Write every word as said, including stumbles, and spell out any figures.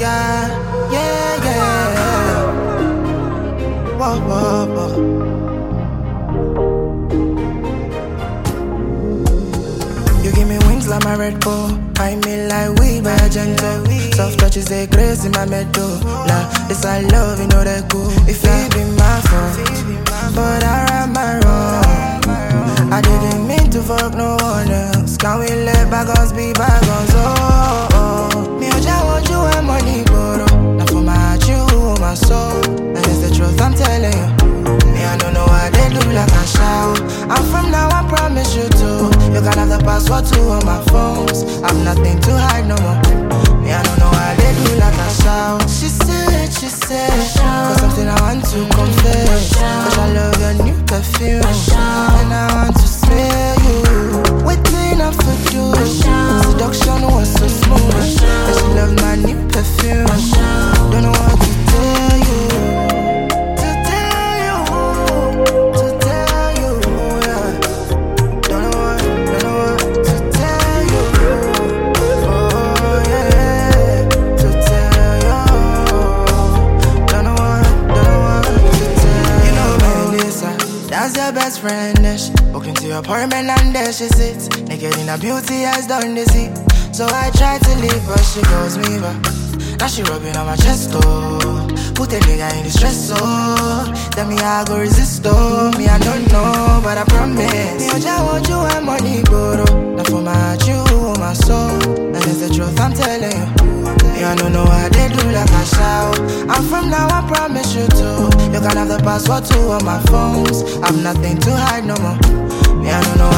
yeah, yeah, yeah. Whoa, whoa, whoa. You give me wings like my red bull. I mean like weed by a gentle. Soft touches they grace in my meadow. Nah, this I love, you know that cool. If it be my fault, but I ride my wrong. I didn't mean to fuck no one else. Can we let bygones be bygones? Oh, oh. Me oja want you and money, bro. Now for my heart, you my soul. And it's the truth I'm telling you. Me I don't know why they do like a shout. I'm from now, I promise you too. You can have the password to all my phones. I've nothing to hide no more. Me I don't know why they do like a shout. She said, she said, cause something I want to confess. Cause I love your new perfume. And I want to smell you. Waiting up for you. Seduction was so smooth. And she loved my new perfume. Don't know what to tell you. To tell you. To tell you. Yeah. Don't know what, don't know what to tell you. Oh yeah. To tell you. Don't know what, don't know what to tell you. You know Melissa, that's your best friend. Walk into your apartment and there she sits, naked in her beauty has done the sea. So I try to leave but she goes me back. Now she rubbing on my chest, oh. Put a nigga in distress, oh. Tell me I go resist, oh. Me I don't know, but I promise. Me oja want you and money, bro. Now for my heart, you my soul. And it's the truth I'm telling you. Me I don't know why they do like a shout. I'm from now, I promise you too. You can have the password to all my phones. I've nothing to hide no more. Me I don't know